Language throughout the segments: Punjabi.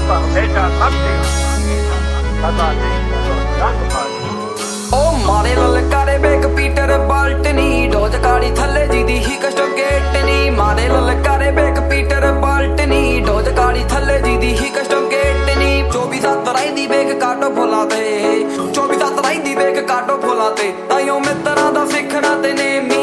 ਹਮੇਸ਼ਾ ਸਮਝੇਗਾ ਪਤਾ ਨਹੀਂ ਰੰਗ ਪਾਣੀ ਉਹ ਮਾਰੇ ਲਲਕਾਰੇ ਬੇਕ ਪੀਟਰ ਬਾਲਟਨੀ ਡੋਜ ਕਾੜੀ ਥੱਲੇ ਜਿਹਦੀ ਹੀ ਕਸਟੋ ਗੇਟ ਨੀ ਮਾਰੇ ਲਲਕਾਰੇ ਬੇਕ ਪੀਟਰ ਬਾਲਟਨੀ ਡੋਜ ਕਾੜੀ ਥੱਲੇ ਜਿਹਦੀ ਹੀ ਕਸਟੋ ਗੇਟ ਨੀ 24/7 ਰਹਿੰਦੀ ਬੇਕ ਕਾਟੋ ਫੁੱਲਾਂ ਤੇ 24/7 ਰਹਿੰਦੀ ਬੇਕ ਕਾਟੋ ਫੁੱਲਾਂ ਤੇ ਤਾਈਓ ਮਿੱਤਰਾਂ ਦਾ ਸਿੱਖਣਾ ਤੇ ਨੇਮੀ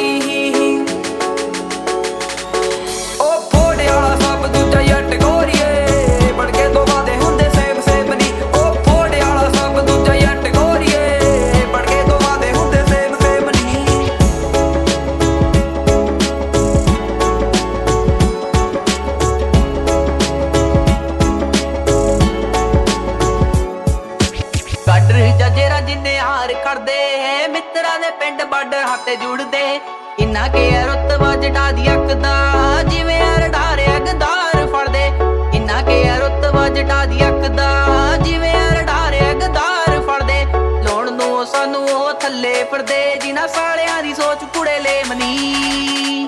ਉਹ ਫੋੜੇ ਵਾਲਾ ਸਭ ਦੂਜਾ ਜੱਟ ਗੋਰੀਏ ਬੜਕੇ ਤੋਂ ਵਾਦੇ ਹੁੰਦੇ ਸੇਮ ਸੇਮ ਨੀ ਉਹ ਫੋੜੇ ਵਾਲਾ ਸਭ ਦੂਜਾ ਜੱਟ ਗੋਰੀਏ ਬੜਕੇ ਤੋਂ ਵਾਦੇ ਹੁੰਦੇ ਸੇਮ ਸੇਮ ਨੀ ਗਾਡਰ ਜਜੇਰਾ ਜਿੰਨੇ ਹਾਰ ਕਰਦੇ ਮਿੱਤਰਾਂ ਦੇ ਪਿੰਡ ਬਾਰਡਰ ਹੱਥੇ ਜੁੜਦੇ ਇੰਨਾ ਕੇ ਰੁਤਬਾ ਜਟਾ ਦੀ ਅੱਖ ਦਾ ਜਿਵੇਂ ਅਰਡਾਰੇ ਅਗਦਾਰ ਫੜਦੇ ਇੰਨਾ ਕੇ ਰੁਤਬਾ ਜਟਾ ਦੀ ਅੱਖ ਦਾ ਜਿਵੇਂ ਅਰਡਾਰੇ ਅਗਦਾਰ ਫੜਦੇ ਲੋਣ ਨੂੰ ਸਾਨੂੰ ਉਹ ਥੱਲੇ ਫਿਰਦੇ ਜਿਨ੍ਹਾਂ ਸਾਲਿਆਂ ਦੀ ਸੋਚ ਕੁੜੇ ਲੈ ਮਨੀ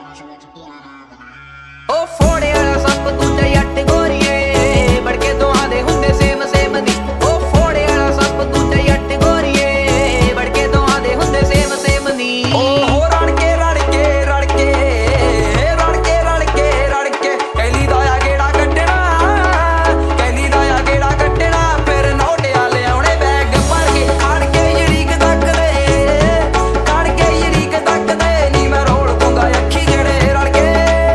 ਉਹ ਫੋੜੇ ਵਾਲਾ ਸੱਪ ਦੂਜਾ ਜੱਟ ਗੋਰੀਏ ਬੜਕੇ ਦੋਹਾਂ ਦੇ ਹੁੰਦੇ ਸੇਮ ਸੇਮ ਨੀ ਉਹ ਫੋੜੇ ਵਾਲਾ ਸੱਪ ਦੂਜਾ ਜੱਟ ਗੋਰੀਏ ਬੜਕੇ ਦੋਹਾਂ ਦੇ ਹੁੰਦੇ ਸੇਮ ਸੇਮ ਨੀ ਉਹ ਰੜ ਕੇ ਕਹਿਲੀ ਦਾ ਆ ਗੇੜਾ ਕੱਢਣਾ ਕਹਿਲੀ ਦਾ ਆ ਗੇੜਾ ਕੱਢਣਾ ਫਿਰ ਨੋਟਿਆ ਲਿਆਉਣੇ ਬੈਗ ਭਰ ਕੇ ਖੜ ਕੇ ਯਰੀਕ ਤੱਕਦੇ ਨੀ ਮੈਂ ਰੋਲ ਦੂੰਗਾ ਅੱਖੀ ਜਿਹੜੇ ਰਲ ਕੇ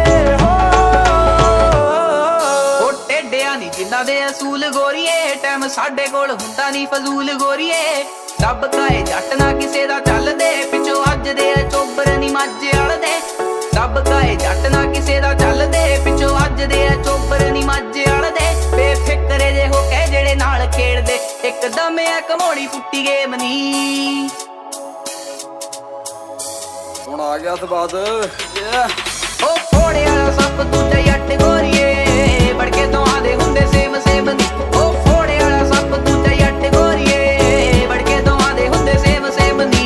ਉਹ ਟੇਡਿਆਂ ਨੀ ਜਿਨ੍ਹਾਂ ਦੇ ਅਸੂਲ ਗੋਰੀਏ ਟਾਈਮ ਸਾਡੇ ਕੋਲ ਹੁੰਦਾ ਨੀ ਫਜ਼ੂਲ ਗੋਰੀਏ ਰੱਬ ਕਾਏ ਜੱਟ ਨਾ ਕਿਸੇ ਦਾ ਚੱਲਦੇ ਪਿੱਛੋਂ ਅੱਜ ਦੇ ਚੋਬਰ ਨੀ ਮੱਝ ਅਲਦੇ ਰੱਬ ਕਾਏ ਜੱਟ ਨਾ ਕਿਸੇ ਦਾ ਚੱਲਦੇ ਪਿੱਛੋਂ ਅੱਜ ਦੇ ਚੋਬਰ ਨੀ ਮੱਝ ਅਲਦੇ ਬੇਫਿਕਰੇ ਜੇ ਹੋ ਕੇ ਜਿਹੜੇ ਨਾਲ ਖੇਡਦੇ ਇੱਕਦਮ ਐ ਕਮੋੜੀ ਫੁੱਟੀ ਗੇਮ ਨੀ ਹੁਣ ਆ ਗਿਆ ਸਵਾਦ ਉਹ ਫੋੜੇ ਵਾਲਾ ਸੱਪ ਦੂਜਾ ਜੱਟ ਗੋਰੀਏ ਬੜਕੇ ਦੋਹਾਂ ਦੇ ਹੁੰਦੇ ਸੇਮ ਸੇਮ ਨੀ ਉਹ ਫੋੜੇ ਵਾਲਾ ਸੱਪ ਦੂਜਾ ਜੱਟ ਗੋਰੀਏ ਬੜਕੇ ਦੋਹਾਂ ਦੇ ਹੁੰਦੇ ਸੇਮ ਸੇਮ ਨੀ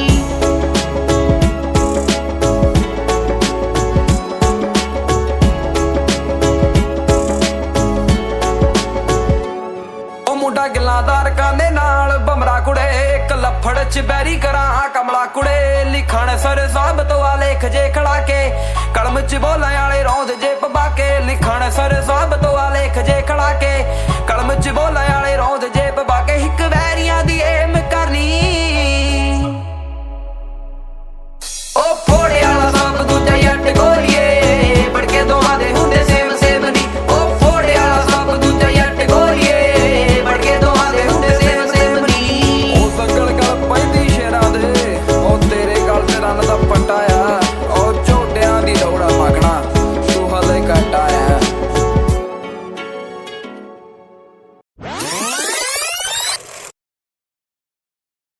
ਉਹ ਮੁੰਡਾ ਗਿੱਲਾਦਾਰ ਕਾਨੇ ਨਾਲ ਬਮਰਾ ਕੁੜੇ ਇੱਕ ਲੱਫੜ ਚ ਬੈਰੀ ਕਰਾਂ ਕਮਲਾ ਕੁੜੇ ਲਿਖਣ ਸਰ ਸਾਬ ਤੋਂ ਆ ਲੇਖ ਜੇ ਖੜਾ ਕੇ ਕਲਮ ਚ ਬੋਲਾਂ ਵਾਲੇ ਰੌਂਦ ਜੇ ਪਵਾ ਕੇ ਲਿਖਣ ਸਰ ਸਾਬ ਤੋਂ ਆ ਲੇਖ ਜੇ ਖੜਾ ਕੇ ਕਲਮ ਚ ਬੋਲਾਂ ਵਾਲੇ ਰੌਂਦ ਜੇ ਪਵਾ ਕੇ ਇੱਕ